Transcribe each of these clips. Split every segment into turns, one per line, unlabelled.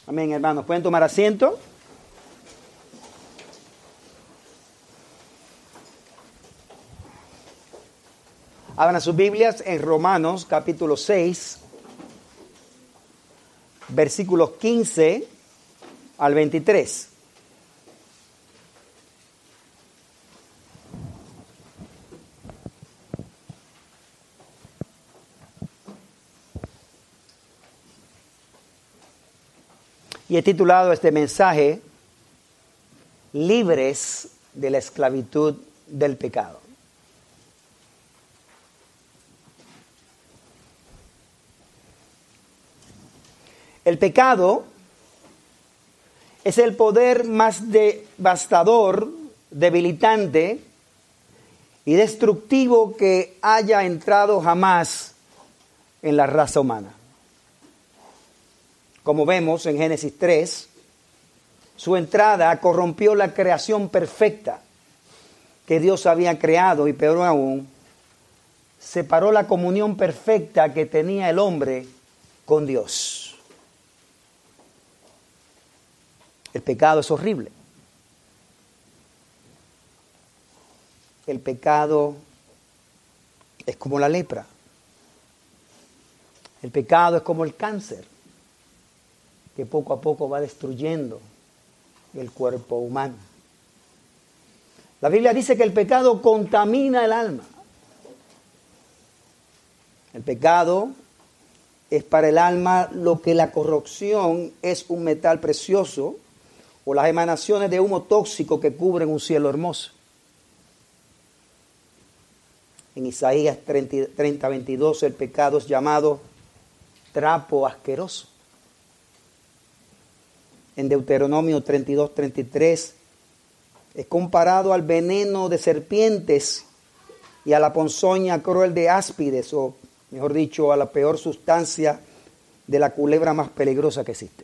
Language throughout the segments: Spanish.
Amén, hermanos. ¿Pueden tomar asiento? Abran sus Biblias en Romanos capítulo 6, versículos 15 al 23. Y he titulado este mensaje, Libres de la esclavitud del pecado. El pecado es el poder más devastador, debilitante y destructivo que haya entrado jamás en la raza humana. Como vemos en Génesis 3, su entrada corrompió la creación perfecta que Dios había creado y peor aún, separó la comunión perfecta que tenía el hombre con Dios. El pecado es horrible. El pecado es como la lepra. El pecado es como el cáncer, que poco a poco va destruyendo el cuerpo humano. La Biblia dice que el pecado contamina el alma. El pecado es para el alma lo que la corrupción es un metal precioso o las emanaciones de humo tóxico que cubren un cielo hermoso. En Isaías 30:22 el pecado es llamado trapo asqueroso. En Deuteronomio 32:33 es comparado al veneno de serpientes y a la ponzoña cruel de áspides, o mejor dicho, a la peor sustancia de la culebra más peligrosa que existe.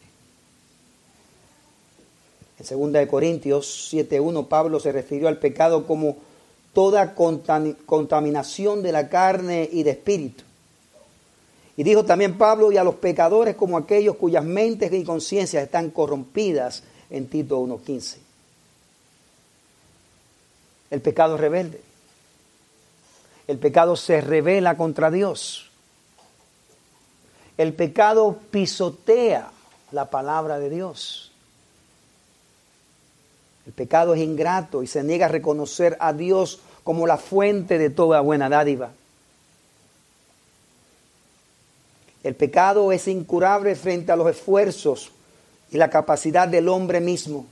En 2 Corintios 7:1 Pablo se refirió al pecado como toda contaminación de la carne y de espíritu. Y dijo también Pablo, y a los pecadores como aquellos cuyas mentes y conciencias están corrompidas, en Tito 1:15. El pecado es rebelde. El pecado se rebela contra Dios. El pecado pisotea la palabra de Dios. El pecado es ingrato y se niega a reconocer a Dios como la fuente de toda buena dádiva. El pecado es incurable frente a los esfuerzos y la capacidad del hombre mismo.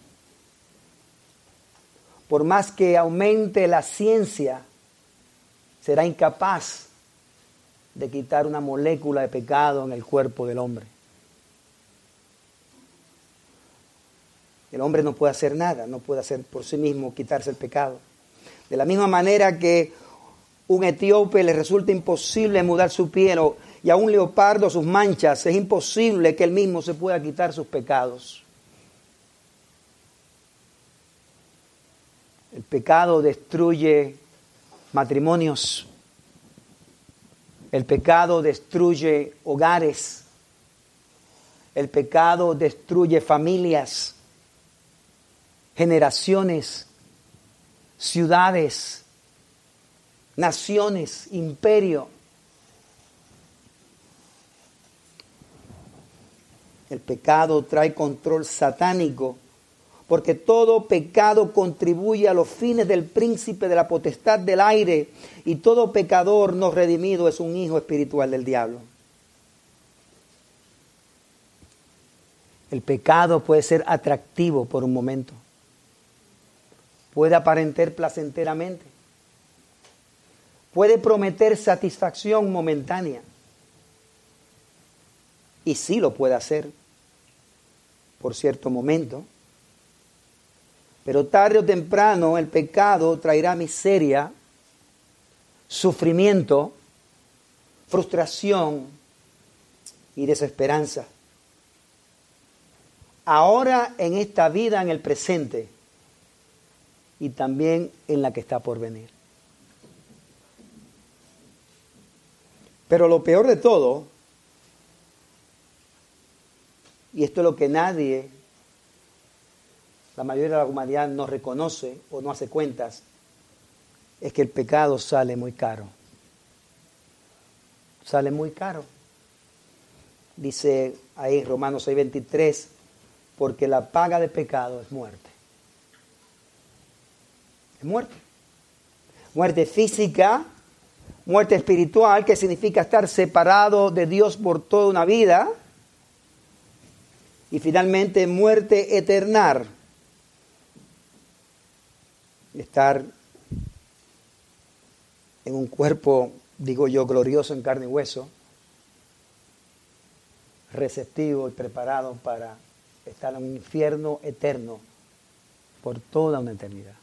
Por más que aumente la ciencia, será incapaz de quitar una molécula de pecado en el cuerpo del hombre. El hombre no puede hacer nada, no puede hacer por sí mismo quitarse el pecado. De la misma manera que un etíope le resulta imposible mudar su piel y a un leopardo sus manchas, es imposible que él mismo se pueda quitar sus pecados. El pecado destruye matrimonios. El pecado destruye hogares. El pecado destruye familias, generaciones, ciudades, naciones, imperio. El pecado trae control satánico, porque todo pecado contribuye a los fines del príncipe de la potestad del aire, y todo pecador no redimido es un hijo espiritual del diablo. El pecado puede ser atractivo por un momento. Puede aparentar placenteramente. Puede prometer satisfacción momentánea. Y sí lo puede hacer por cierto momento. Pero tarde o temprano el pecado traerá miseria, sufrimiento, frustración y desesperanza. Ahora en esta vida, en el presente, y también en la que está por venir. Pero lo peor de todo y esto es lo que nadie, la mayoría de la humanidad no reconoce o no hace cuentas, es que el pecado sale muy caro. Sale muy caro. Dice ahí Romanos 6:23, porque la paga de pecado es muerte. Es muerte. Muerte física, muerte espiritual, que significa estar separado de Dios por toda una vida. Y finalmente muerte eterna. Estar en un cuerpo, digo yo, glorioso en carne y hueso, receptivo y preparado para estar en un infierno eterno por toda una eternidad.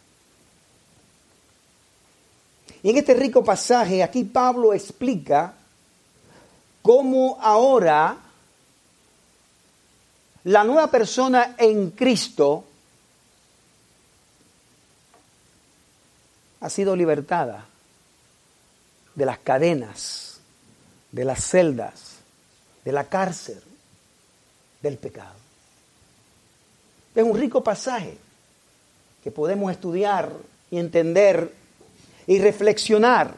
Y en este rico pasaje, aquí Pablo explica cómo ahora la nueva persona en Cristo ha sido libertada de las cadenas, de las celdas, de la cárcel, del pecado. Es un rico pasaje que podemos estudiar y entender y reflexionar,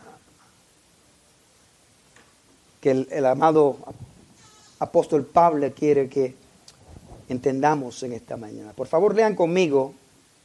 que el amado apóstol Pablo quiere que entendamos en esta mañana. Por favor, lean conmigo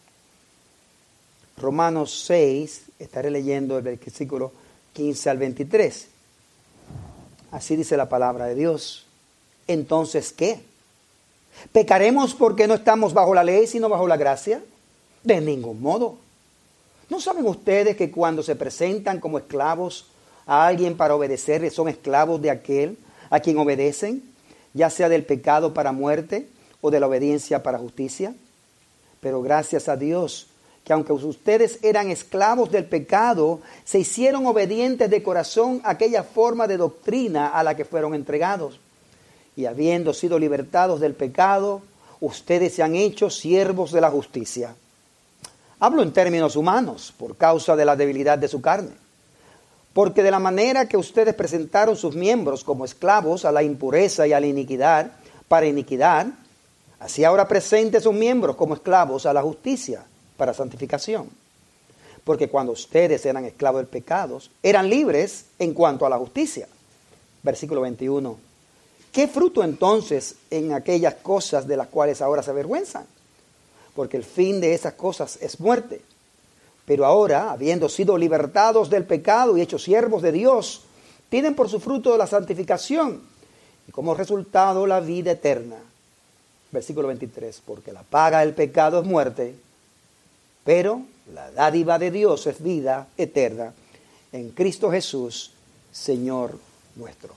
Romanos 6, estaré leyendo el versículo 15 al 23. Así dice la palabra de Dios. Entonces, ¿qué? ¿Pecaremos porque no estamos bajo la ley, sino bajo la gracia? De ningún modo. ¿No saben ustedes que cuando se presentan como esclavos a alguien para obedecerle, son esclavos de aquel a quien obedecen, ya sea del pecado para muerte o de la obediencia para justicia? Pero gracias a Dios, que aunque ustedes eran esclavos del pecado, se hicieron obedientes de corazón a aquella forma de doctrina a la que fueron entregados. Y habiendo sido libertados del pecado, ustedes se han hecho siervos de la justicia. Hablo en términos humanos, por causa de la debilidad de su carne. Porque de la manera que ustedes presentaron sus miembros como esclavos a la impureza y a la iniquidad, para iniquidad, así ahora presenten sus miembros como esclavos a la justicia, para santificación. Porque cuando ustedes eran esclavos del pecado, eran libres en cuanto a la justicia. Versículo 21. ¿Qué fruto entonces en aquellas cosas de las cuales ahora se avergüenzan? Porque el fin de esas cosas es muerte. Pero ahora, habiendo sido libertados del pecado y hechos siervos de Dios, tienen por su fruto la santificación y como resultado la vida eterna. Versículo 23. Porque la paga del pecado es muerte, pero la dádiva de Dios es vida eterna en Cristo Jesús, Señor nuestro.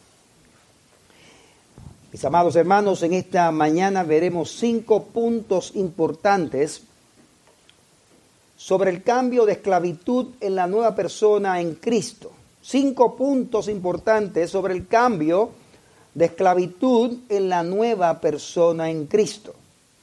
Mis amados hermanos, en esta mañana veremos 5 puntos importantes sobre el cambio de esclavitud en la nueva persona en Cristo. 5 puntos importantes sobre el cambio de esclavitud en la nueva persona en Cristo.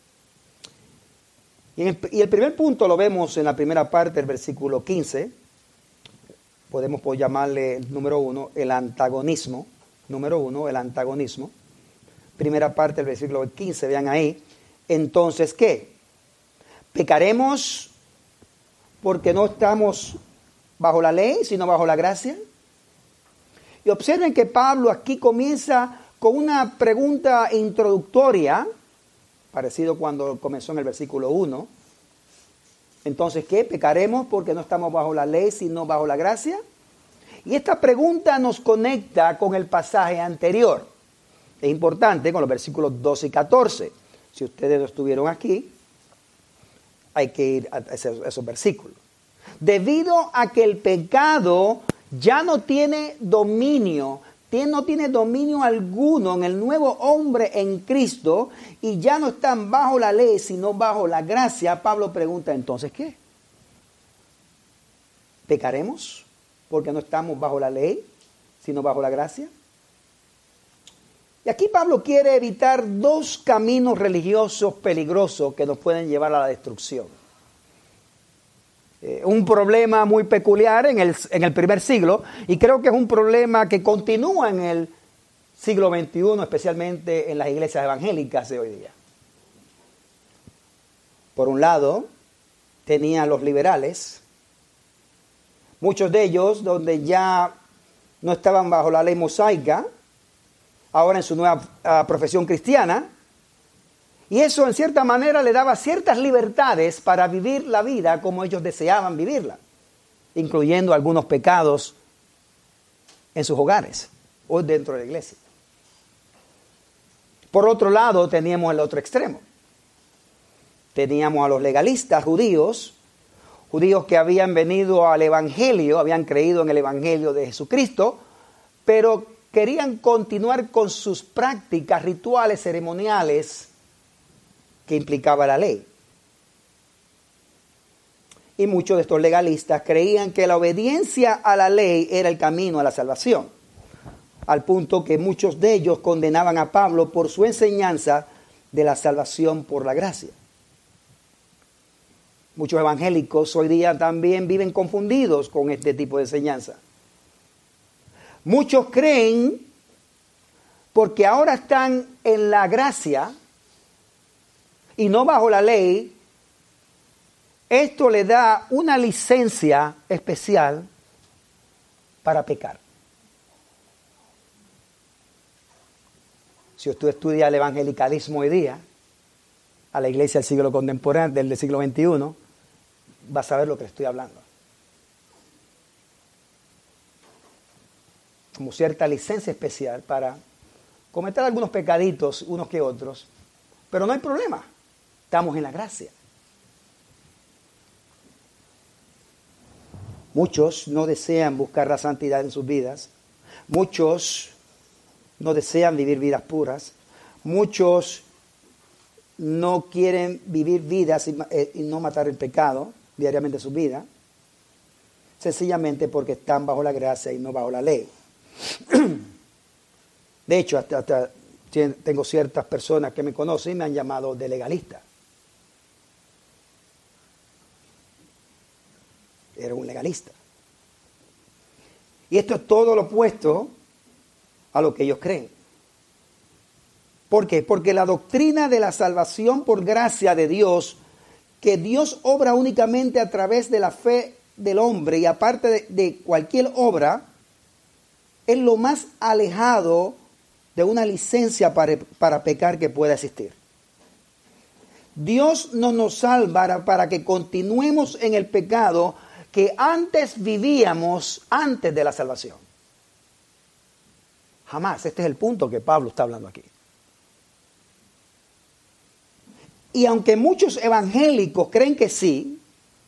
Y el primer punto lo vemos en la primera parte del versículo 15. Podemos llamarle el número 1, el antagonismo. Número 1, el antagonismo. Primera parte del versículo 15, vean ahí. Entonces, ¿qué? ¿Pecaremos porque no estamos bajo la ley, sino bajo la gracia? Y observen que Pablo aquí comienza con una pregunta introductoria, parecido cuando comenzó en el versículo 1. Entonces, ¿qué? ¿Pecaremos porque no estamos bajo la ley, sino bajo la gracia? Y esta pregunta nos conecta con el pasaje anterior. Es importante con los versículos 12 y 14. Si ustedes no estuvieron aquí, hay que ir a esos versículos. Debido a que el pecado ya no tiene dominio, no tiene dominio alguno en el nuevo hombre en Cristo y ya no están bajo la ley, sino bajo la gracia, Pablo pregunta, ¿entonces qué? ¿Pecaremos porque no estamos bajo la ley, sino bajo la gracia? Y aquí Pablo quiere evitar 2 caminos religiosos peligrosos que nos pueden llevar a la destrucción. Un problema muy peculiar en el primer siglo, y creo que es un problema que continúa en el siglo XXI, especialmente en las iglesias evangélicas de hoy día. Por un lado, tenían los liberales, muchos de ellos donde ya no estaban bajo la ley mosaica, ahora en su nueva profesión cristiana, y eso en cierta manera le daba ciertas libertades para vivir la vida como ellos deseaban vivirla, incluyendo algunos pecados en sus hogares o dentro de la iglesia. Por otro lado, teníamos el otro extremo. Teníamos a los legalistas judíos que habían venido al Evangelio, habían creído en el Evangelio de Jesucristo, pero querían continuar con sus prácticas rituales, ceremoniales, que implicaba la ley. Y muchos de estos legalistas creían que la obediencia a la ley era el camino a la salvación, al punto que muchos de ellos condenaban a Pablo por su enseñanza de la salvación por la gracia. Muchos evangélicos hoy día también viven confundidos con este tipo de enseñanza. Muchos creen, porque ahora están en la gracia y no bajo la ley, esto le da una licencia especial para pecar. Si usted estudia el evangelicalismo hoy día, a la iglesia del siglo contemporáneo, del siglo XXI, va a saber lo que le estoy hablando. Como cierta licencia especial para cometer algunos pecaditos, unos que otros, pero no hay problema, estamos en la gracia. Muchos no desean buscar la santidad en sus vidas, muchos no desean vivir vidas puras, muchos no quieren vivir vidas y no matar el pecado diariamente en su vida, sencillamente porque están bajo la gracia y no bajo la ley. De hecho, hasta tengo ciertas personas que me conocen y me han llamado de legalista. Era un legalista. Y esto es todo lo opuesto a lo que ellos creen. ¿Por qué? Porque la doctrina de la salvación por gracia de Dios, que Dios obra únicamente a través de la fe del hombre y aparte de cualquier obra, es lo más alejado de una licencia para pecar que pueda existir. Dios no nos salva para que continuemos en el pecado que antes vivíamos antes de la salvación. Jamás. Este es el punto que Pablo está hablando aquí. Y aunque muchos evangélicos creen que sí,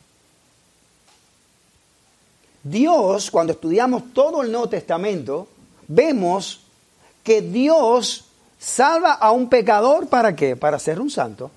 Dios, cuando estudiamos todo el Nuevo Testamento, vemos que Dios salva a un pecador, ¿para qué? Para ser un santo.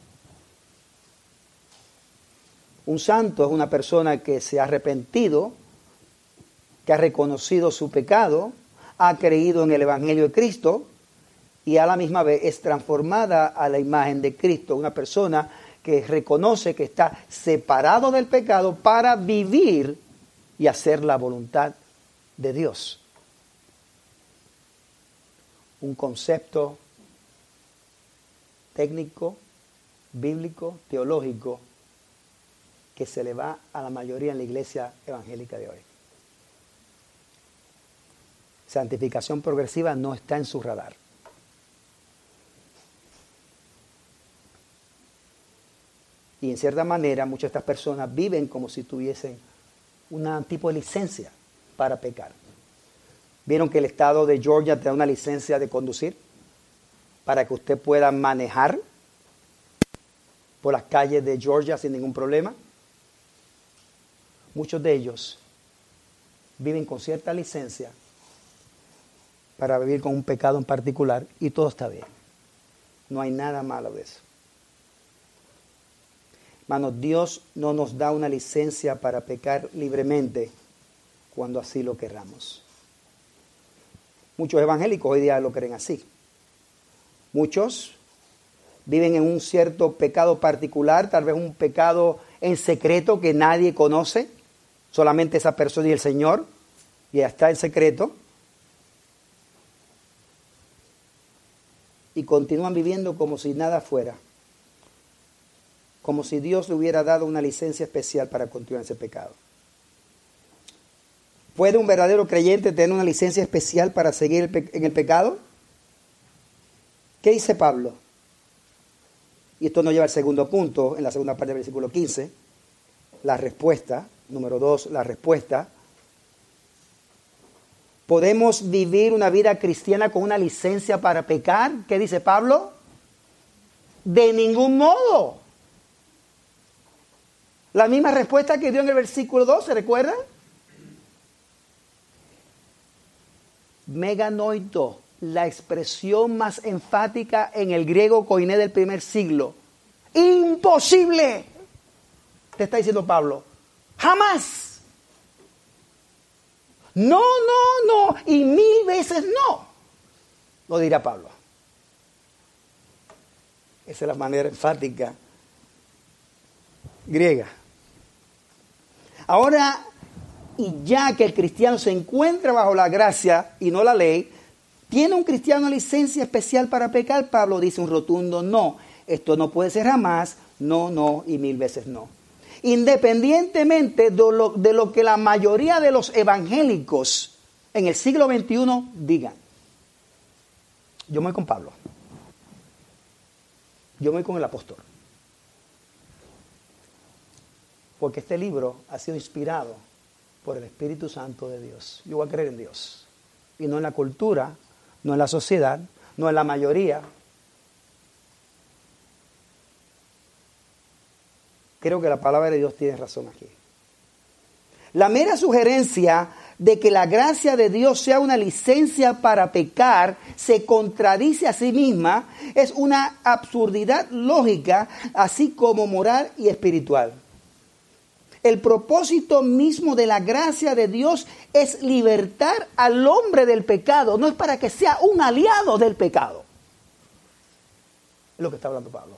Un santo es una persona que se ha arrepentido, que ha reconocido su pecado, ha creído en el Evangelio de Cristo y a la misma vez es transformada a la imagen de Cristo. Una persona que reconoce que está separado del pecado para vivir y hacer la voluntad de Dios. Un concepto técnico, bíblico, teológico, que se le va a la mayoría en la iglesia evangélica de hoy. Santificación progresiva no está en su radar. Y en cierta manera muchas de estas personas viven como si tuviesen un tipo de licencia para pecar. ¿Vieron que el estado de Georgia te da una licencia de conducir para que usted pueda manejar por las calles de Georgia sin ningún problema? Muchos de ellos viven con cierta licencia para vivir con un pecado en particular y todo está bien. No hay nada malo de eso. Hermanos, Dios no nos da una licencia para pecar libremente cuando así lo querramos. Muchos evangélicos hoy día lo creen así. Muchos viven en un cierto pecado particular, tal vez un pecado en secreto que nadie conoce, solamente esa persona y el Señor, y está en secreto. y continúan viviendo como si nada fuera. Como si Dios le hubiera dado una licencia especial para continuar ese pecado. ¿Puede un verdadero creyente tener una licencia especial para seguir en el pecado? ¿Qué dice Pablo? Y esto nos lleva al segundo punto, en la segunda parte del versículo 15. La respuesta, número 2, la respuesta. ¿Podemos vivir una vida cristiana con una licencia para pecar? ¿Qué dice Pablo? De ningún modo. La misma respuesta que dio en el versículo 2, ¿se recuerdan? Meganoito, la expresión más enfática en el griego koiné del primer siglo. ¡Imposible! Te está diciendo Pablo. ¡Jamás! No, no, no. Y 1000 veces no. Lo dirá Pablo. Esa es la manera enfática griega. Ahora, y ya que el cristiano se encuentra bajo la gracia y no la ley, ¿tiene un cristiano una licencia especial para pecar? Pablo dice un rotundo no. Esto no puede ser jamás, no, no y 1000 veces no. Independientemente de lo que la mayoría de los evangélicos en el siglo XXI digan. Yo me voy con Pablo. Yo me voy con el apóstol. Porque este libro ha sido inspirado por el Espíritu Santo de Dios. Yo voy a creer en Dios. Y no en la cultura, no en la sociedad, no en la mayoría. Creo que la palabra de Dios tiene razón aquí. La mera sugerencia de que la gracia de Dios sea una licencia para pecar se contradice a sí misma. Es una absurdidad lógica, así como moral y espiritual. El propósito mismo de la gracia de Dios es libertar al hombre del pecado. No es para que sea un aliado del pecado. Es lo que está hablando Pablo.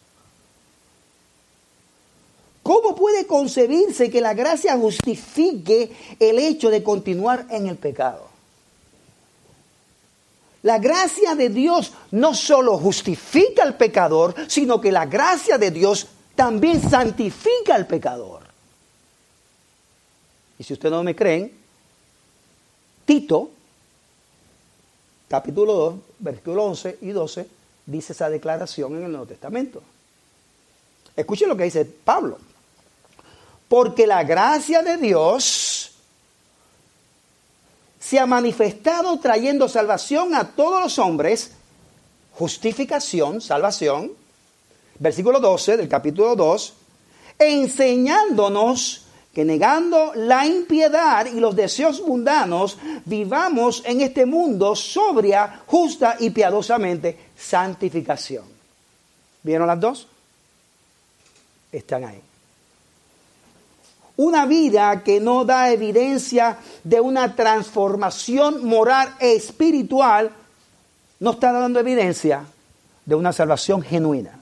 ¿Cómo puede concebirse que la gracia justifique el hecho de continuar en el pecado? La gracia de Dios no solo justifica al pecador, sino que la gracia de Dios también santifica al pecador. Y si ustedes no me creen, Tito, capítulo 2, versículos 11 y 12, dice esa declaración en el Nuevo Testamento. Escuchen lo que dice Pablo. Porque la gracia de Dios se ha manifestado trayendo salvación a todos los hombres, justificación, salvación, versículo 12 del capítulo 2, enseñándonos que negando la impiedad y los deseos mundanos, vivamos en este mundo sobria, justa y piadosamente. Santificación. ¿Vieron las dos? Están ahí. Una vida que no da evidencia de una transformación moral e espiritual, no está dando evidencia de una salvación genuina.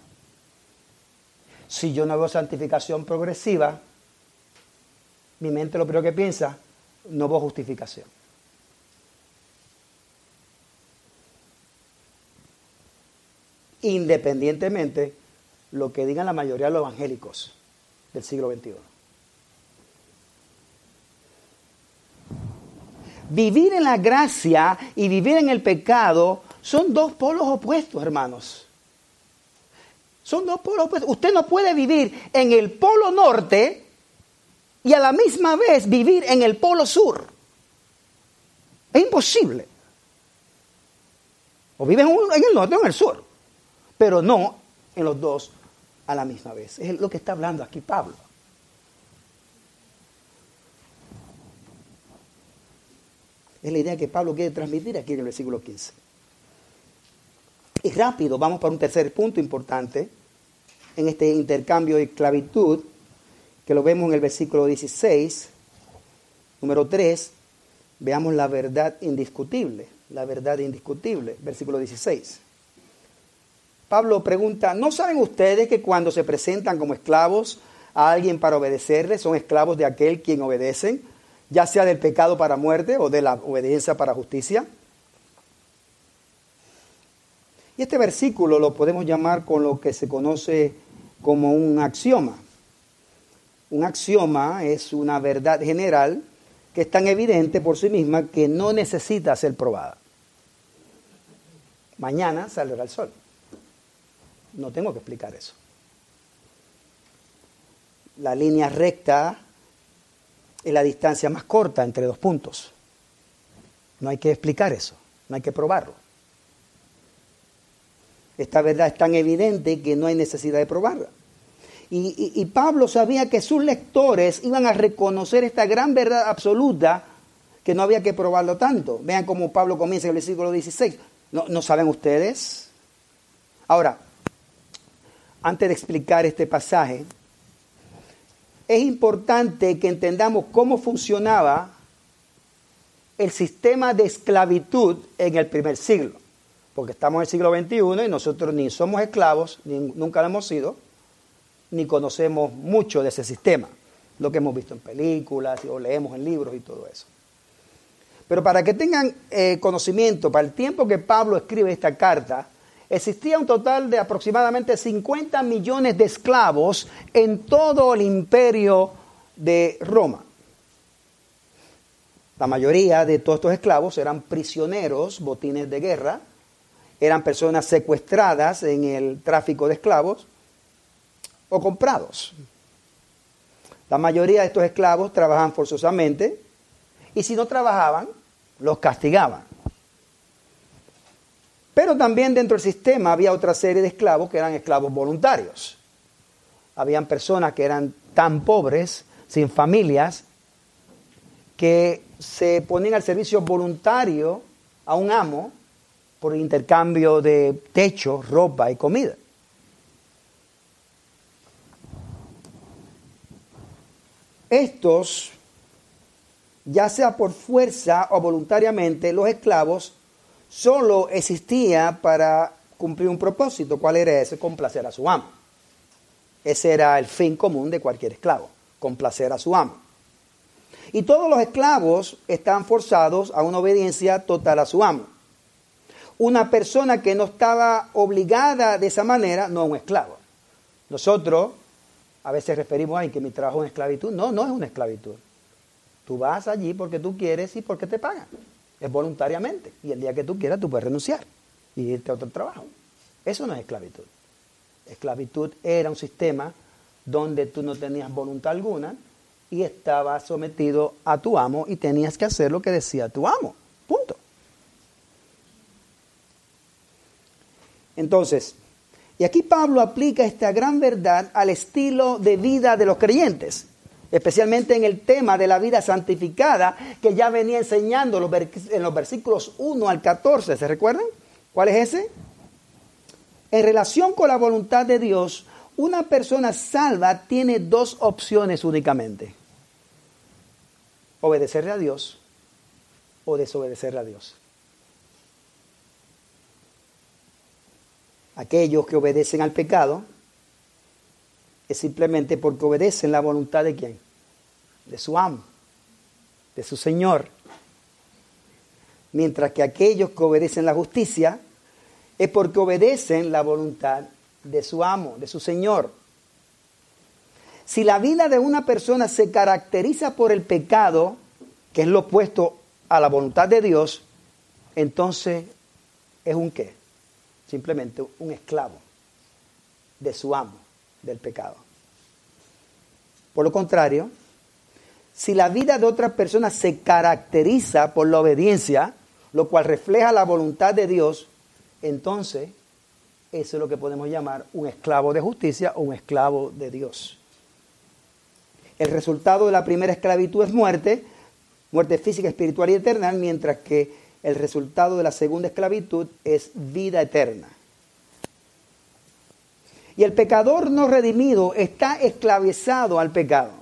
Si yo no veo santificación progresiva, mi mente lo primero que piensa, no veo justificación. Independientemente lo que digan la mayoría de los evangélicos del siglo XXI. Vivir en la gracia y vivir en el pecado son dos polos opuestos, hermanos. Son dos polos opuestos. Usted no puede vivir en el polo norte y a la misma vez vivir en el polo sur. Es imposible. O vives en el norte o en el sur, pero no en los dos a la misma vez. Es lo que está hablando aquí Pablo. Es la idea que Pablo quiere transmitir aquí en el versículo 15. Y rápido, vamos para un tercer punto importante en este intercambio de esclavitud, que lo vemos en el versículo 16, número 3, veamos la verdad indiscutible, versículo 16. Pablo pregunta, ¿no saben ustedes que cuando se presentan como esclavos a alguien para obedecerle, son esclavos de aquel quien obedecen, ya sea del pecado para muerte o de la obediencia para justicia? Y este versículo lo podemos llamar con lo que se conoce como un axioma. Un axioma es una verdad general que es tan evidente por sí misma que no necesita ser probada. Mañana saldrá el sol. No tengo que explicar eso. La línea recta es la distancia más corta entre dos puntos. No hay que explicar eso, no hay que probarlo. Esta verdad es tan evidente que no hay necesidad de probarla. Y Pablo sabía que sus lectores iban a reconocer esta gran verdad absoluta que no había que probarlo tanto. Vean cómo Pablo comienza en el versículo 16. ¿No saben ustedes? Ahora, antes de explicar este pasaje, es importante que entendamos cómo funcionaba el sistema de esclavitud en el primer siglo. Porque estamos en el siglo XXI y nosotros ni somos esclavos, nunca lo hemos sido, ni conocemos mucho de ese sistema. Lo que hemos visto en películas o leemos en libros y todo eso. Pero para que tengan conocimiento, para el tiempo que Pablo escribe esta carta, existía un total de aproximadamente 50 millones de esclavos en todo el imperio de Roma. La mayoría de todos estos esclavos eran prisioneros, botines de guerra, eran personas secuestradas en el tráfico de esclavos o comprados. La mayoría de estos esclavos trabajaban forzosamente y si no trabajaban, los castigaban. Pero también dentro del sistema había otra serie de esclavos que eran esclavos voluntarios. Habían personas que eran tan pobres, sin familias, que se ponían al servicio voluntario a un amo por intercambio de techo, ropa y comida. Estos, ya sea por fuerza o voluntariamente, los esclavos solo existía para cumplir un propósito. ¿Cuál era ese? Complacer a su amo. Ese era el fin común de cualquier esclavo, complacer a su amo. Y todos los esclavos estaban forzados a una obediencia total a su amo. Una persona que no estaba obligada de esa manera no es un esclavo. Nosotros a veces referimos a que mi trabajo es esclavitud. No, no es una esclavitud. Tú vas allí porque tú quieres y porque te pagan. Es voluntariamente. Y el día que tú quieras tú puedes renunciar y irte a otro trabajo. Eso no es esclavitud. Esclavitud era un sistema donde tú no tenías voluntad alguna y estabas sometido a tu amo y tenías que hacer lo que decía tu amo. Punto. Entonces, y aquí Pablo aplica esta gran verdad al estilo de vida de los creyentes, especialmente en el tema de la vida santificada que ya venía enseñando en los versículos 1 al 14. ¿Se recuerdan? ¿Cuál es ese? En relación con la voluntad de Dios, una persona salva tiene dos opciones únicamente: obedecerle a Dios o desobedecerle a Dios. Aquellos que obedecen al pecado es simplemente porque obedecen la voluntad de ¿quién? De su amo, de su Señor. Mientras que aquellos que obedecen la justicia es porque obedecen la voluntad de su amo, de su Señor. Si la vida de una persona se caracteriza por el pecado, que es lo opuesto a la voluntad de Dios, entonces es un ¿qué? Simplemente un esclavo de su amo, del pecado. Por lo contrario, si la vida de otra persona se caracteriza por la obediencia, lo cual refleja la voluntad de Dios, entonces eso es lo que podemos llamar un esclavo de justicia o un esclavo de Dios. El resultado de la primera esclavitud es muerte física, espiritual y eterna, mientras que el resultado de la segunda esclavitud es vida eterna. Y el pecador no redimido está esclavizado al pecado.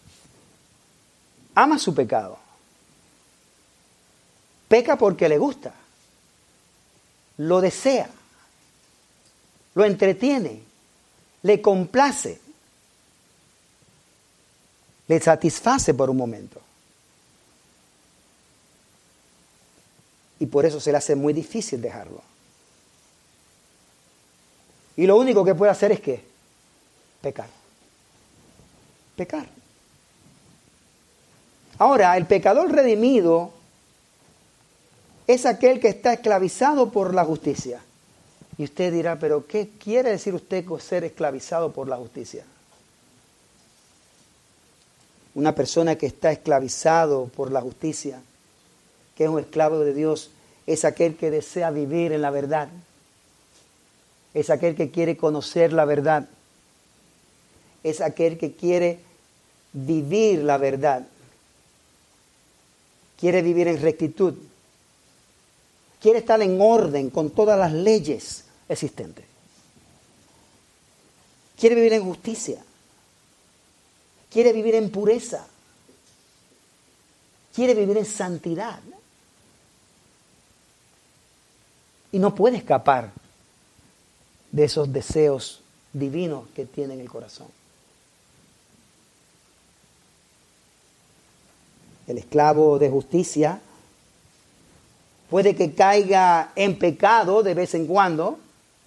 Ama su pecado. Peca porque le gusta. Lo desea. Lo entretiene. Le complace. Le satisface por un momento. Y por eso se le hace muy difícil dejarlo. Y lo único que puede hacer es ¿qué? Pecar. Pecar. Ahora, el pecador redimido es aquel que está esclavizado por la justicia. Y usted dirá, ¿pero qué quiere decir usted con ser esclavizado por la justicia? Una persona que está esclavizado por la justicia, que es un esclavo de Dios, es aquel que desea vivir en la verdad. Es aquel que quiere conocer la verdad. Es aquel que quiere vivir la verdad. Quiere vivir en rectitud. Quiere estar en orden con todas las leyes existentes. Quiere vivir en justicia. Quiere vivir en pureza. Quiere vivir en santidad. Y no puede escapar de esos deseos divinos que tiene en el corazón. El esclavo de justicia puede que caiga en pecado de vez en cuando,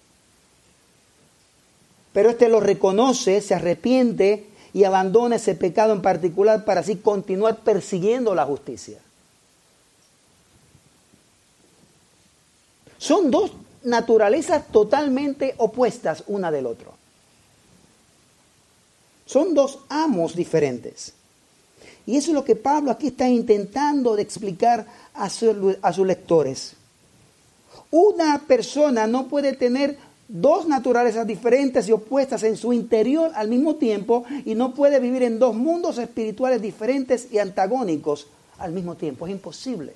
pero lo reconoce, se arrepiente y abandona ese pecado en particular para así continuar persiguiendo la justicia. Son dos naturalezas totalmente opuestas una del otro. Son dos amos diferentes. Y eso es lo que Pablo aquí está intentando de explicar a sus lectores. Una persona no puede tener dos naturalezas diferentes y opuestas en su interior al mismo tiempo y no puede vivir en dos mundos espirituales diferentes y antagónicos al mismo tiempo. Es imposible.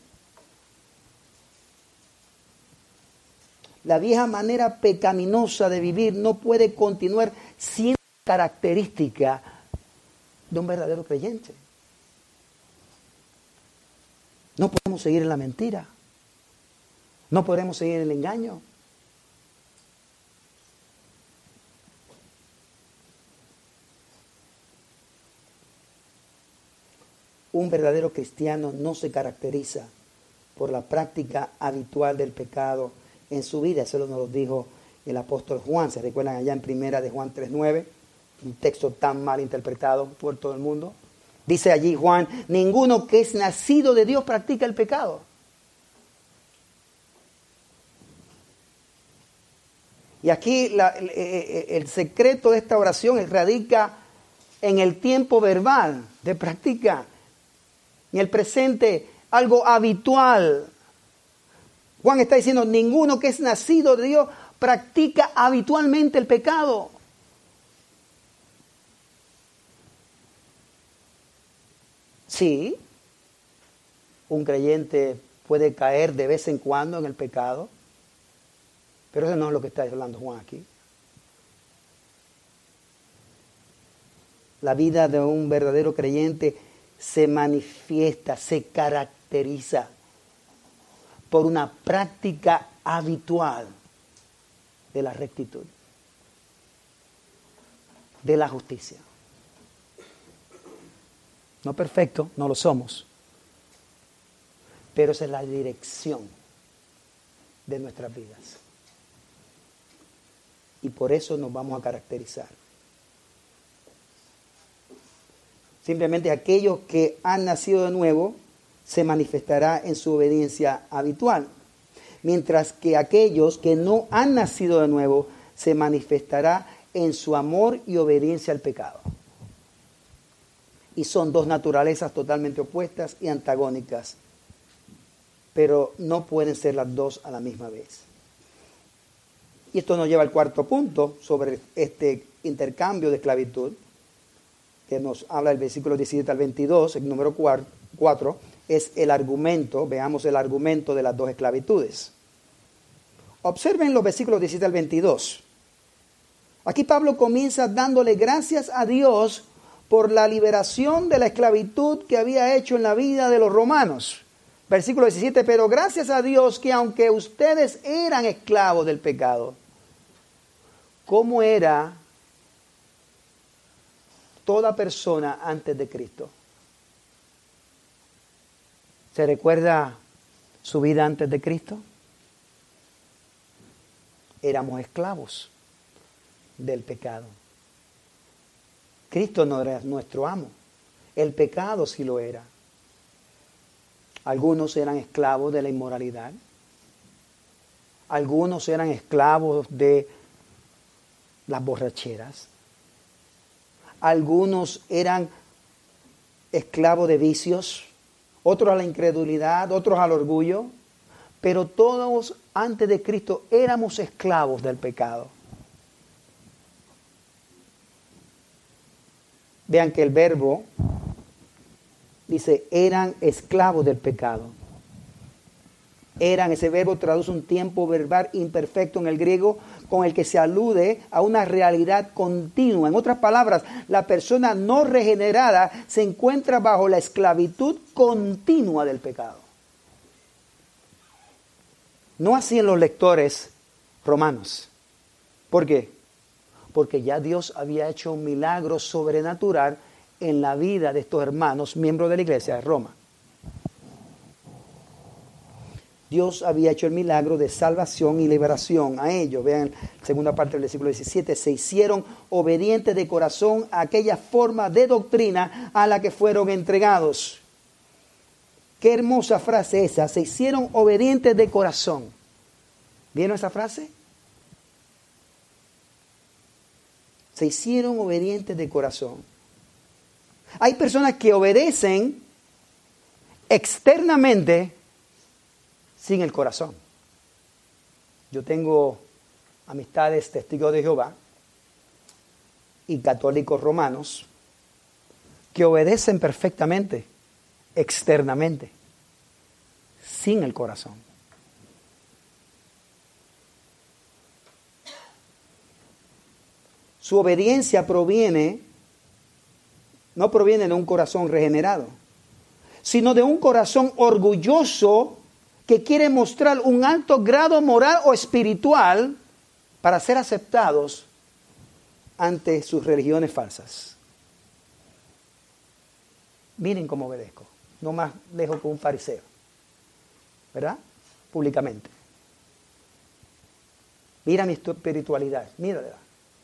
La vieja manera pecaminosa de vivir no puede continuar siendo característica de un verdadero creyente. No podemos seguir en la mentira. No podemos seguir en el engaño. Un verdadero cristiano no se caracteriza por la práctica habitual del pecado en su vida. Eso nos lo dijo el apóstol Juan. ¿Se recuerdan allá en primera de Juan 3:9? Un texto tan mal interpretado por todo el mundo. Dice allí Juan, ninguno que es nacido de Dios practica el pecado. Y aquí el secreto de esta oración radica en el tiempo verbal de práctica, en el presente, algo habitual. Juan está diciendo, ninguno que es nacido de Dios practica habitualmente el pecado. Sí, un creyente puede caer de vez en cuando en el pecado, pero eso no es lo que está hablando Juan aquí. La vida de un verdadero creyente se manifiesta, se caracteriza por una práctica habitual de la rectitud, de la justicia. No perfecto, no lo somos, pero esa es la dirección de nuestras vidas. Y por eso nos vamos a caracterizar. Simplemente aquellos que han nacido de nuevo se manifestará en su obediencia habitual, mientras que aquellos que no han nacido de nuevo se manifestará en su amor y obediencia al pecado. Y son dos naturalezas totalmente opuestas y antagónicas, pero no pueden ser las dos a la misma vez. Y esto nos lleva al cuarto punto sobre este intercambio de esclavitud, que nos habla el versículo 17 al 22, el número 4, es el argumento, veamos el argumento de las dos esclavitudes. Observen los versículos 17 al 22. Aquí Pablo comienza dándole gracias a Dios por la liberación de la esclavitud que había hecho en la vida de los romanos. Versículo 17, pero gracias a Dios que aunque ustedes eran esclavos del pecado, ¿cómo era toda persona antes de Cristo? ¿Se recuerda su vida antes de Cristo? Éramos esclavos. del pecado. Cristo no era nuestro amo. El pecado sí lo era. Algunos eran esclavos de la inmoralidad. Algunos eran esclavos de las borracheras. Algunos eran esclavos de vicios. Otros a la incredulidad, otros al orgullo. Pero todos antes de Cristo éramos esclavos del pecado. Vean que el verbo dice, eran esclavos del pecado. Eran, ese verbo traduce un tiempo verbal imperfecto en el griego con el que se alude a una realidad continua. En otras palabras, la persona no regenerada se encuentra bajo la esclavitud continua del pecado. No así en los lectores romanos. ¿Por qué? Porque ya Dios había hecho un milagro sobrenatural en la vida de estos hermanos, miembros de la iglesia de Roma. Dios había hecho el milagro de salvación y liberación a ellos. Vean la segunda parte del versículo 17. Se hicieron obedientes de corazón a aquella forma de doctrina a la que fueron entregados. Qué hermosa frase esa. Se hicieron obedientes de corazón. ¿Vieron esa frase? Se hicieron obedientes de corazón. Hay personas que obedecen externamente sin el corazón. Yo tengo amistades testigos de Jehová y católicos romanos que obedecen perfectamente externamente, sin el corazón. Su obediencia no proviene de un corazón regenerado, sino de un corazón orgulloso que quiere mostrar un alto grado moral o espiritual para ser aceptados ante sus religiones falsas. Miren cómo obedezco, no más lejos que un fariseo, ¿verdad? Públicamente. Mira mi espiritualidad, mírala.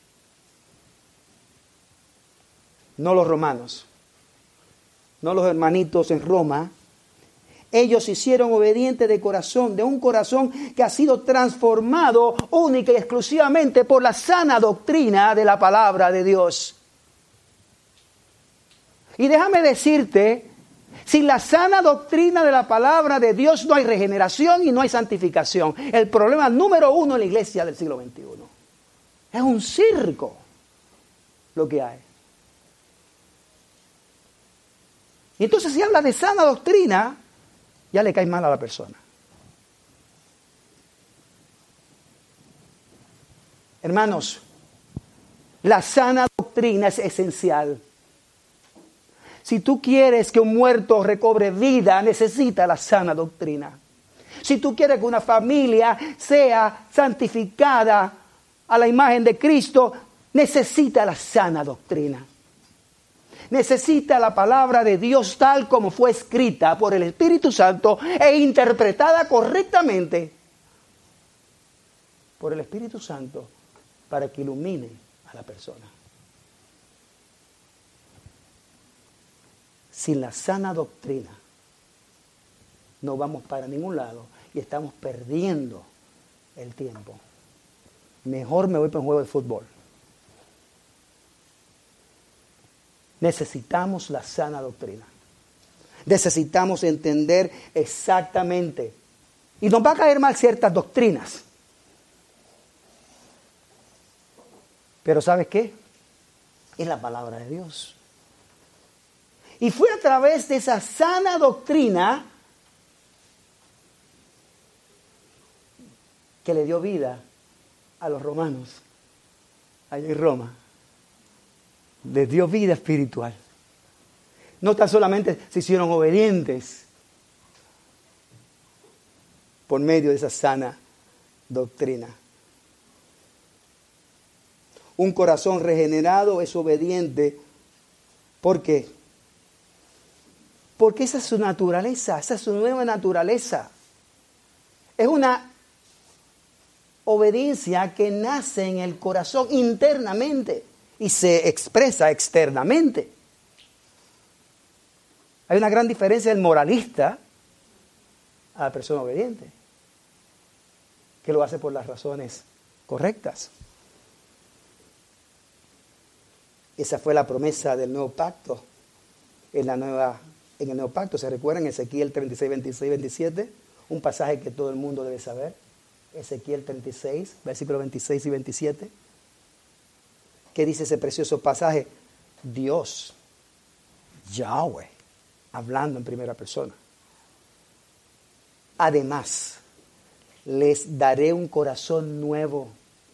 No los romanos, no los hermanitos en Roma. Ellos se hicieron obedientes de corazón, de un corazón que ha sido transformado única y exclusivamente por la sana doctrina de la palabra de Dios. Y déjame decirte, sin la sana doctrina de la palabra de Dios no hay regeneración y no hay santificación. El problema número uno en la iglesia del siglo XXI. Es un circo lo que hay. Y entonces si habla de sana doctrina, ya le cae mal a la persona. Hermanos, la sana doctrina es esencial. Si tú quieres que un muerto recobre vida, necesita la sana doctrina. Si tú quieres que una familia sea santificada a la imagen de Cristo, necesita la sana doctrina. Necesita la palabra de Dios tal como fue escrita por el Espíritu Santo e interpretada correctamente por el Espíritu Santo para que ilumine a la persona. Sin la sana doctrina no vamos para ningún lado y estamos perdiendo el tiempo. Mejor me voy para un juego de fútbol. Necesitamos la sana doctrina. Necesitamos entender exactamente. Y nos va a caer mal ciertas doctrinas. Pero ¿sabes qué? Es la palabra de Dios. Y fue a través de esa sana doctrina que le dio vida a los romanos allá en Roma. Les dio vida espiritual. No tan solamente se hicieron obedientes por medio de esa sana doctrina. Un corazón regenerado es obediente. ¿Por qué? Porque esa es su naturaleza, esa es su nueva naturaleza. Es una obediencia que nace en el corazón internamente y se expresa externamente. Hay una gran diferencia del moralista a la persona obediente, que lo hace por las razones correctas. Esa fue la promesa del nuevo pacto. En el nuevo pacto, ¿se recuerdan? Ezequiel 36, 26, 27, un pasaje que todo el mundo debe saber. Ezequiel 36, versículos 26 y 27. ¿Qué dice ese precioso pasaje? Dios, Yahweh, hablando en primera persona. Además, les daré un corazón nuevo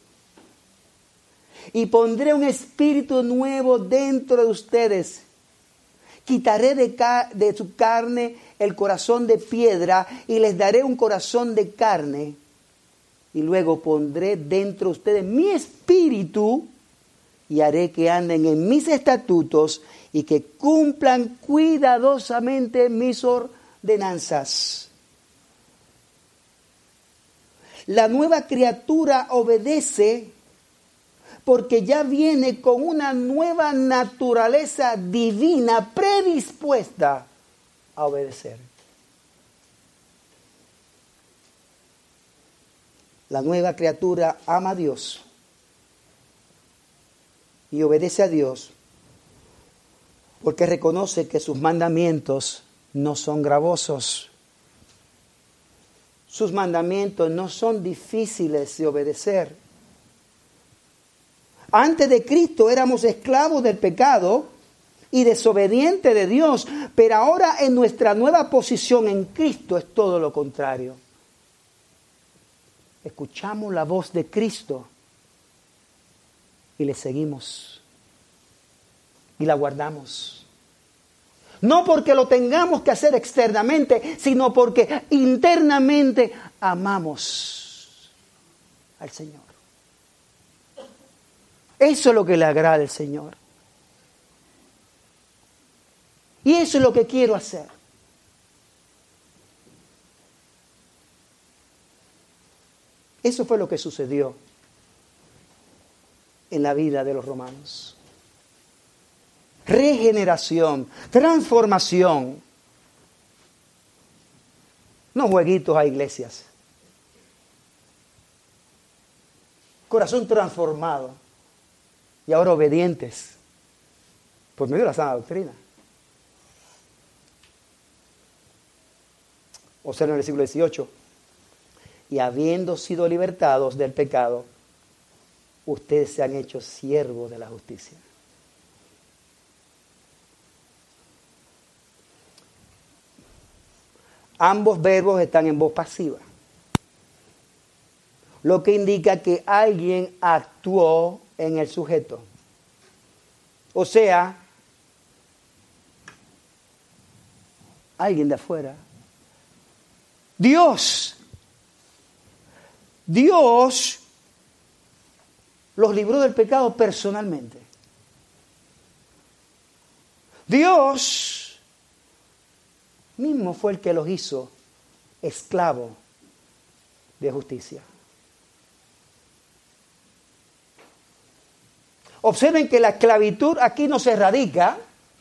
y pondré un espíritu nuevo dentro de ustedes. Quitaré de su carne el corazón de piedra y les daré un corazón de carne. Y luego pondré dentro de ustedes mi espíritu y haré que anden en mis estatutos y que cumplan cuidadosamente mis ordenanzas. La nueva criatura obedece porque ya viene con una nueva naturaleza divina predispuesta a obedecer. La nueva criatura ama a Dios y obedece a Dios porque reconoce que sus mandamientos no son gravosos. Sus mandamientos no son difíciles de obedecer. Antes de Cristo éramos esclavos del pecado y desobedientes de Dios, pero ahora en nuestra nueva posición en Cristo es todo lo contrario. Escuchamos la voz de Cristo y le seguimos y la guardamos. No porque lo tengamos que hacer externamente, sino porque internamente amamos al Señor. Eso es lo que le agrada al Señor. Y eso es lo que quiero hacer. Eso fue lo que sucedió en la vida de los romanos. Regeneración, transformación. No jueguitos a iglesias. Corazón transformado. Y ahora obedientes por medio de la sana doctrina. Observen el versículo 18. Y habiendo sido libertados del pecado, ustedes se han hecho siervos de la justicia. Ambos verbos están en voz pasiva, lo que indica que alguien actuó en el sujeto. O sea, alguien de afuera. Dios los libró del pecado personalmente. Dios mismo fue el que los hizo esclavos de justicia. Observen que la esclavitud aquí no se radica.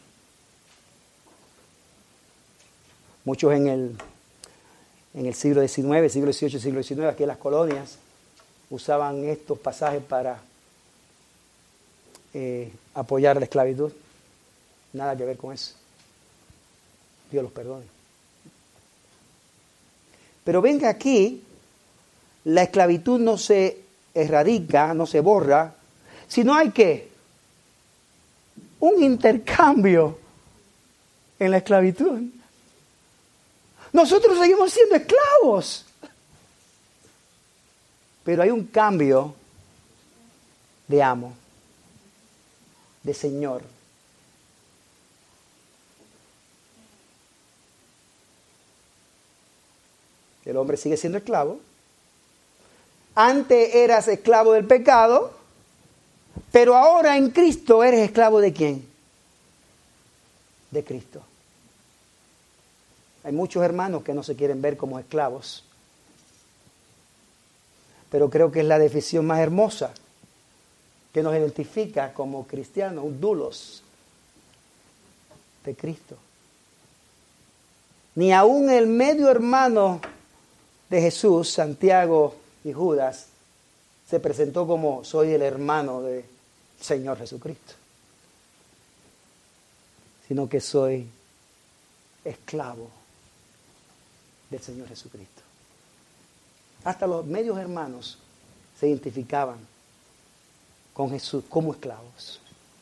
Muchos en el siglo XIX, siglo XVIII, siglo XIX, aquí en las colonias, usaban estos pasajes para apoyar la esclavitud. Nada que ver con eso. Dios los perdone. Pero ven que aquí la esclavitud no se erradica, no se borra, sino hay que un intercambio en la esclavitud. Nosotros seguimos siendo esclavos, pero hay un cambio de amo, de señor. El hombre sigue siendo esclavo. Antes eras esclavo del pecado, pero ahora en Cristo eres esclavo ¿de quién? De Cristo. Hay muchos hermanos que no se quieren ver como esclavos, pero creo que es la definición más hermosa que nos identifica como cristianos, un doulos de Cristo. Ni aún el medio hermano de Jesús, Santiago y Judas, se presentó como soy el hermano del Señor Jesucristo, sino que soy esclavo del Señor Jesucristo. Hasta los medios hermanos se identificaban con Jesús como esclavos.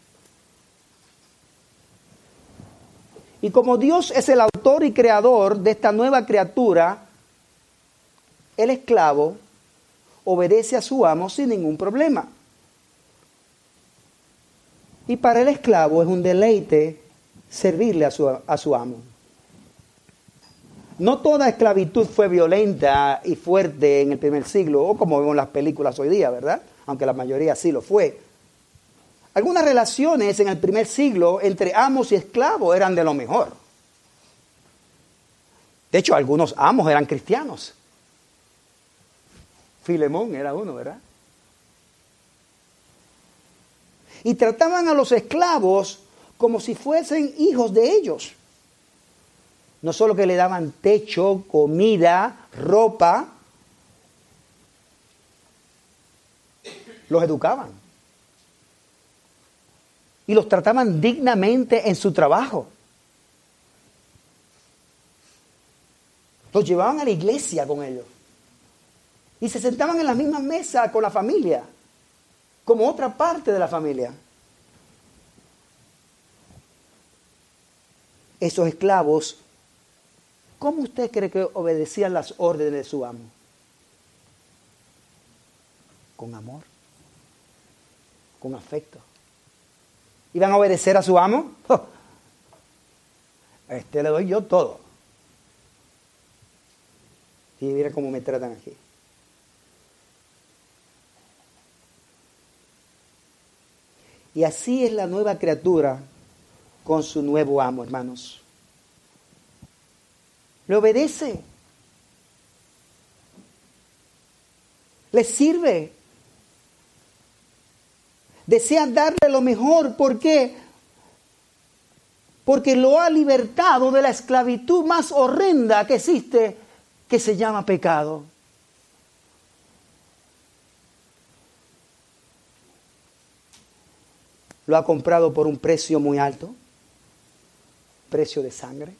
Y como Dios es el autor y creador de esta nueva criatura, el esclavo obedece a su amo sin ningún problema. Y para el esclavo es un deleite servirle a su amo. No toda esclavitud fue violenta y fuerte en el primer siglo, o como vemos en las películas hoy día, ¿verdad? Aunque la mayoría sí lo fue. Algunas relaciones en el primer siglo entre amos y esclavos eran de lo mejor. De hecho, algunos amos eran cristianos. Filemón era uno, ¿verdad? Y trataban a los esclavos como si fuesen hijos de ellos. No solo que le daban techo, comida, ropa, los educaban. Y los trataban dignamente en su trabajo. Los llevaban a la iglesia con ellos. Y se sentaban en la misma mesa con la familia, como otra parte de la familia. Esos esclavos, ¿cómo usted cree que obedecían las órdenes de su amo? Con amor, con afecto. ¿Iban a obedecer a su amo? ¡Oh! A este le doy yo todo. Y mira cómo me tratan aquí. Y así es la nueva criatura con su nuevo amo, hermanos. Le obedece. Le sirve. Desea darle lo mejor. ¿Por qué? Porque lo ha libertado de la esclavitud más horrenda que existe, que se llama pecado. Lo ha comprado por un precio muy alto, precio de sangre.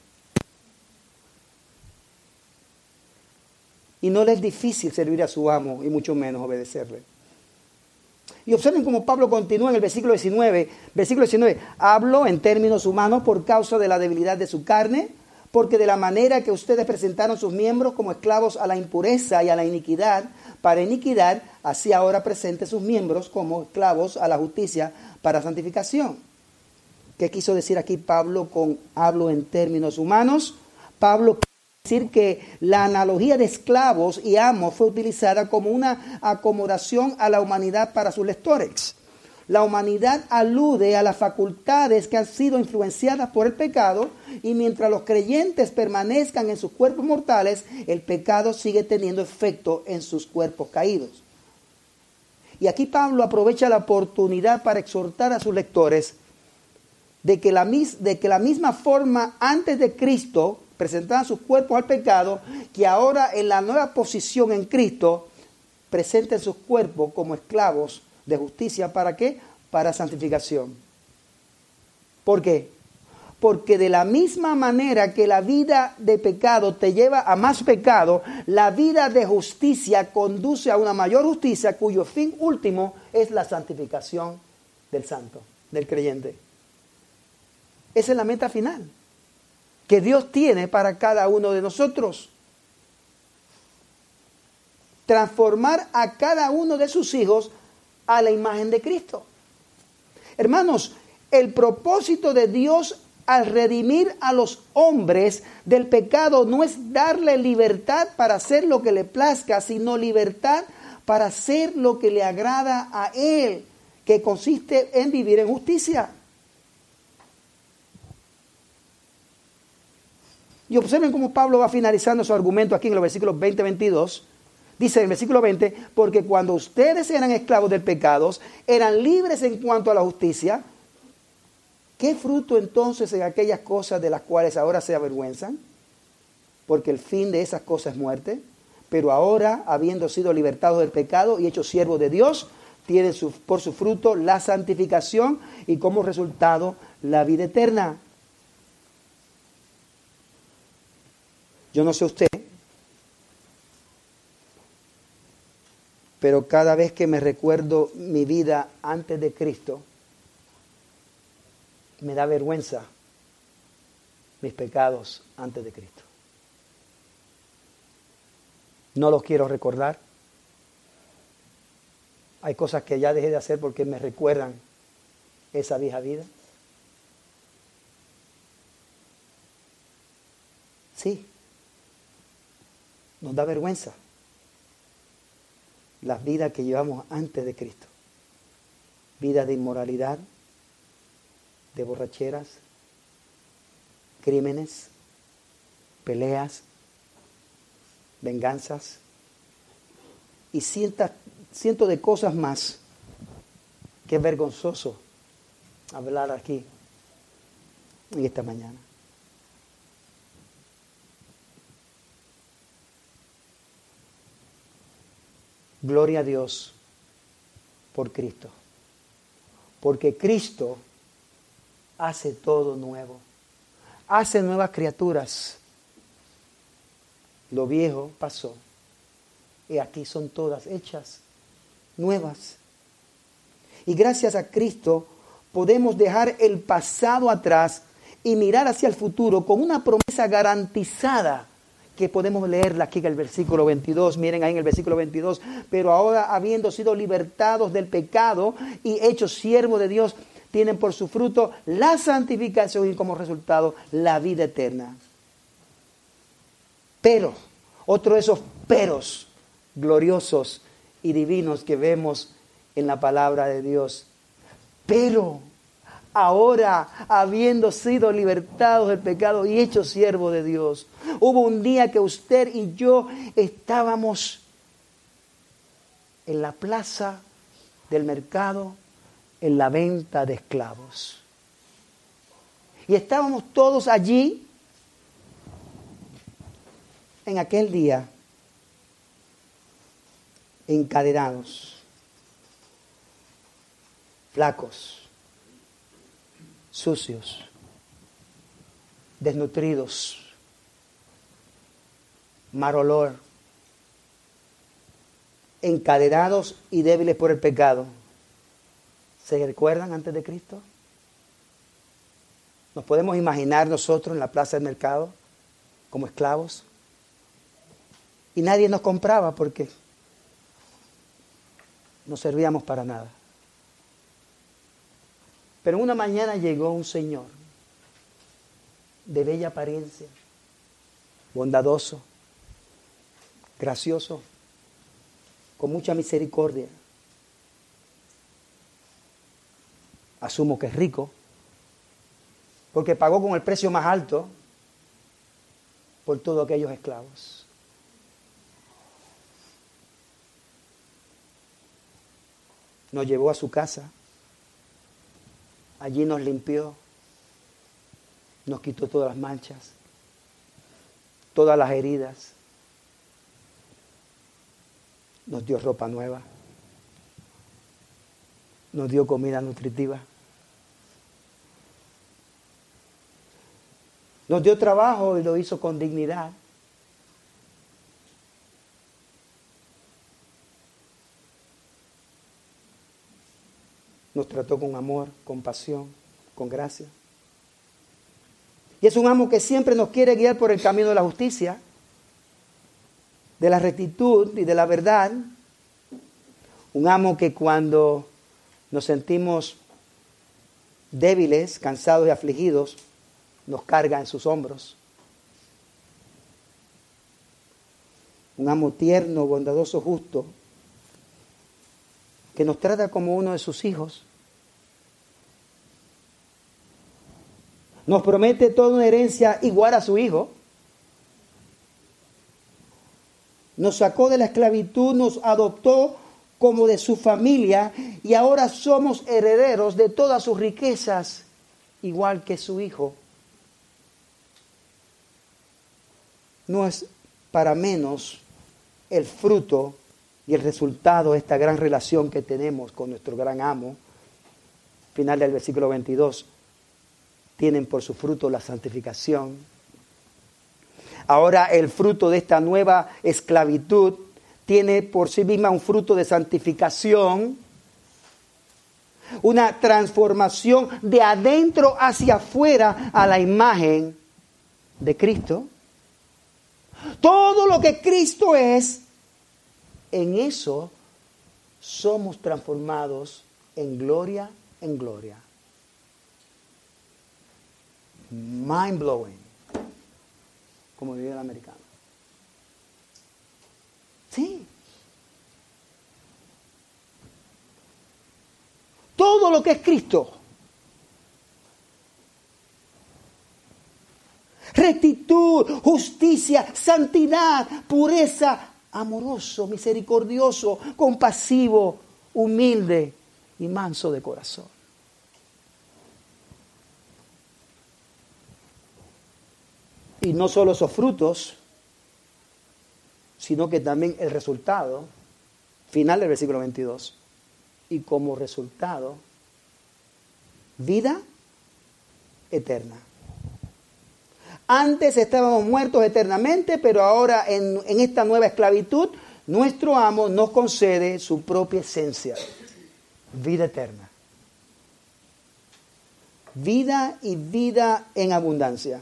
Y no le es difícil servir a su amo y mucho menos obedecerle. Y observen cómo Pablo continúa en el versículo 19. Versículo 19. Hablo en términos humanos por causa de la debilidad de su carne, porque de la manera que ustedes presentaron sus miembros como esclavos a la impureza y a la iniquidad, para iniquidad, así ahora presente sus miembros como esclavos a la justicia para santificación. ¿Qué quiso decir aquí Pablo con hablo en términos humanos? Pablo quiere decir que la analogía de esclavos y amos fue utilizada como una acomodación a la humanidad para sus lectores. La humanidad alude a las facultades que han sido influenciadas por el pecado, y mientras los creyentes permanezcan en sus cuerpos mortales, el pecado sigue teniendo efecto en sus cuerpos caídos. Y aquí Pablo aprovecha la oportunidad para exhortar a sus lectores de que la misma forma antes de Cristo presentaban sus cuerpos al pecado, que ahora en la nueva posición en Cristo presenten sus cuerpos como esclavos de justicia. ¿Para qué? Para santificación. ¿Por qué? Porque de la misma manera que la vida de pecado te lleva a más pecado, la vida de justicia conduce a una mayor justicia, cuyo fin último es la santificación del santo, del creyente. Esa es la meta final que Dios tiene para cada uno de nosotros. Transformar a cada uno de sus hijos a la imagen de Cristo. Hermanos, el propósito de Dios al redimir a los hombres del pecado no es darle libertad para hacer lo que le plazca, sino libertad para hacer lo que le agrada a Él, que consiste en vivir en justicia. Y observen cómo Pablo va finalizando su argumento aquí en los versículos 20 y 22. Dice en el versículo 20, porque cuando ustedes eran esclavos del pecado, eran libres en cuanto a la justicia. ¿Qué fruto entonces en aquellas cosas de las cuales ahora se avergüenzan? Porque el fin de esas cosas es muerte. Pero ahora, habiendo sido libertados del pecado y hechos siervos de Dios, tienen por su fruto la santificación y como resultado la vida eterna. Yo no sé usted, pero cada vez que me recuerdo mi vida antes de Cristo, me da vergüenza mis pecados antes de Cristo. No los quiero recordar. Hay cosas que ya dejé de hacer porque me recuerdan esa vieja vida. Sí, nos da vergüenza las vidas que llevamos antes de Cristo. Vida de inmoralidad, de borracheras, crímenes, peleas, venganzas y cientos de cosas más que es vergonzoso hablar aquí en esta mañana. Gloria a Dios por Cristo, porque Cristo hace todo nuevo, hace nuevas criaturas. Lo viejo pasó y aquí son todas hechas nuevas. Y gracias a Cristo podemos dejar el pasado atrás y mirar hacia el futuro con una promesa garantizada que podemos leerla aquí en el versículo 22. Miren ahí en el versículo 22. Pero ahora, habiendo sido libertados del pecado y hechos siervos de Dios, tienen por su fruto la santificación y como resultado la vida eterna. Pero, otro de esos peros gloriosos y divinos que vemos en la palabra de Dios. Pero ahora, habiendo sido libertados del pecado y hechos siervos de Dios, hubo un día que usted y yo estábamos en la plaza del mercado, en la venta de esclavos. Y estábamos todos allí en aquel día, encadenados, flacos, sucios, desnutridos, mal olor, encadenados y débiles por el pecado. ¿Se recuerdan antes de Cristo? ¿Nos podemos imaginar nosotros en la plaza del mercado como esclavos? Y nadie nos compraba porque no servíamos para nada. Pero una mañana llegó un señor de bella apariencia, bondadoso, gracioso, con mucha misericordia. Asumo que es rico, porque pagó con el precio más alto por todos aquellos esclavos. Nos llevó a su casa, allí nos limpió, nos quitó todas las manchas, todas las heridas, nos dio ropa nueva, nos dio comida nutritiva, nos dio trabajo y lo hizo con dignidad. Nos trató con amor, con pasión, con gracia. Y es un amo que siempre nos quiere guiar por el camino de la justicia, de la rectitud y de la verdad. Un amo que cuando nos sentimos débiles, cansados y afligidos, nos carga en sus hombros. Un amo tierno, bondadoso, justo, que nos trata como uno de sus hijos. Nos promete toda una herencia igual a su hijo. nos sacó de la esclavitud, nos adoptó como de su familia y ahora somos herederos de todas sus riquezas, igual que su Hijo. No es para menos el fruto y el resultado de esta gran relación que tenemos con nuestro gran amo. Final del versículo 22. Tienen por su fruto la santificación. Ahora el fruto de esta nueva esclavitud tiene por sí misma un fruto de santificación, una transformación de adentro hacia afuera a la imagen de Cristo. Todo lo que Cristo es, en eso somos transformados en gloria en gloria. Mind blowing, como diría el americano. Sí. Todo lo que es Cristo. Rectitud, justicia, santidad, pureza, amoroso, misericordioso, compasivo, humilde y manso de corazón. Y no solo esos frutos, sino que también el resultado, final del versículo 22, y como resultado, vida eterna. Antes estábamos muertos eternamente, pero ahora en esta nueva esclavitud, nuestro amo nos concede su propia esencia, vida eterna. Vida y vida en abundancia.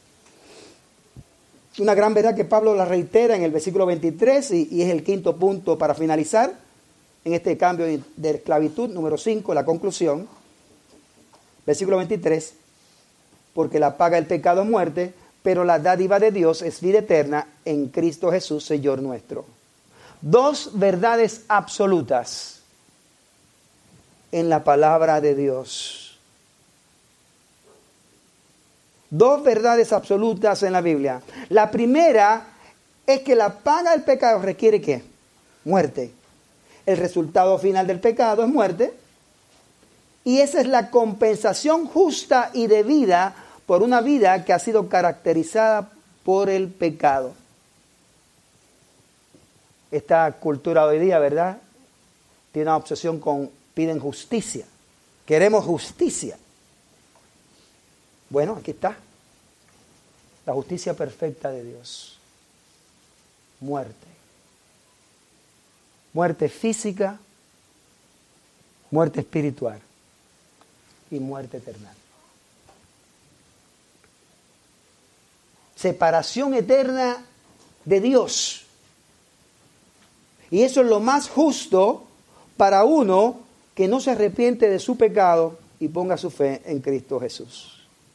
Una gran verdad que Pablo la reitera en el versículo 23 y es el quinto punto para finalizar en este cambio de esclavitud. Número 5, la conclusión. Versículo 23. Porque la paga del pecado es muerte, pero la dádiva de Dios es vida eterna en Cristo Jesús, Señor nuestro. Dos verdades absolutas en la palabra de Dios. Dos verdades absolutas en la Biblia. La primera es que la paga del pecado requiere ¿qué? Muerte. El resultado final del pecado es muerte. Y esa es la compensación justa y debida por una vida que ha sido caracterizada por el pecado. Esta cultura hoy día, ¿verdad? Tiene una obsesión con, piden justicia. Queremos justicia. Bueno, aquí está. La justicia perfecta de Dios. Muerte. Muerte física, muerte espiritual y muerte eterna. Separación eterna de Dios. Y eso es lo más justo para uno que no se arrepiente de su pecado y ponga su fe en Cristo Jesús.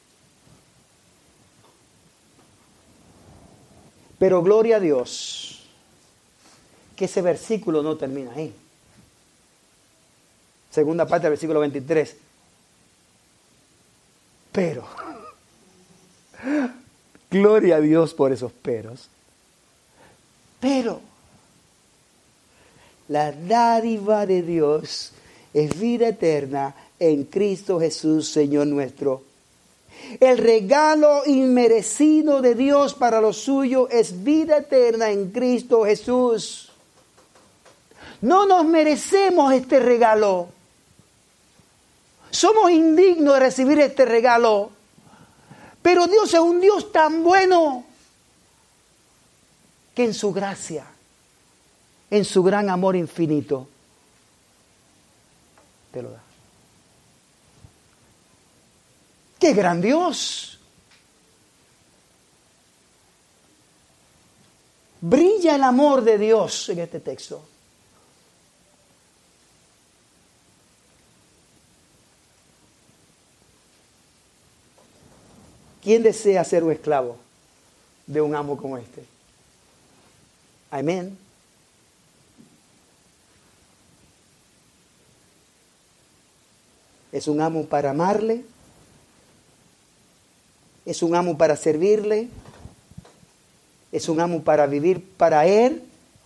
Pero gloria a Dios que ese versículo no termina ahí. Segunda parte del versículo 23. Pero, gloria a Dios por esos peros. Pero, la dádiva de Dios es vida eterna en Cristo Jesús, Señor nuestro. El regalo inmerecido de Dios para los suyos es vida eterna en Cristo Jesús. No nos merecemos este regalo. Somos indignos de recibir este regalo. Pero Dios es un Dios tan bueno que en su gracia, en su gran amor infinito, te lo da. ¡Qué gran Dios! Brilla el amor de Dios en este texto. ¿Quién desea ser un esclavo de un amo como este? Amén. Es un amo para amarle. Es un amo para servirle. Es un amo para vivir para Él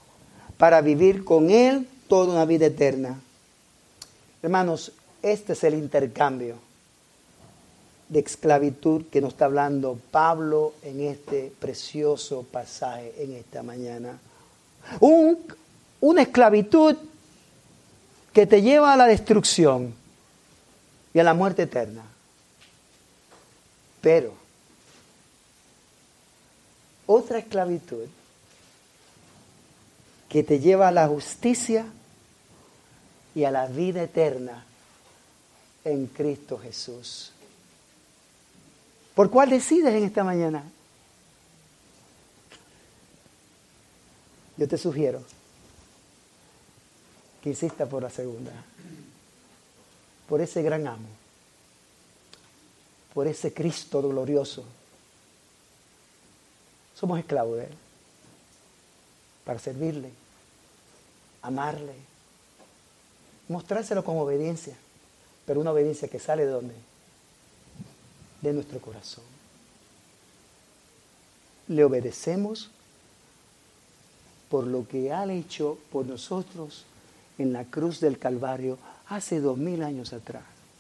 para vivir con Él toda una vida eterna. Hermanos, este es el intercambio de esclavitud que nos está hablando Pablo en este precioso pasaje en esta mañana. Una esclavitud que te lleva a la destrucción y a la muerte eterna. Pero otra esclavitud que te lleva a la justicia y a la vida eterna en Cristo Jesús. ¿Por cuál decides en esta mañana? Yo te sugiero que insista por la segunda, por ese gran amo, por ese Cristo glorioso. Somos esclavos de Él, para servirle, amarle, mostrárselo con obediencia, pero una obediencia que sale ¿de dónde? De nuestro corazón. Le obedecemos por lo que ha hecho por nosotros en la cruz del Calvario hace 2000 años atrás.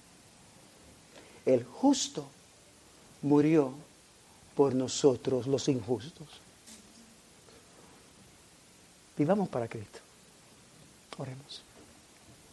El justo murió por nosotros los injustos. Vivamos para Cristo. Oremos.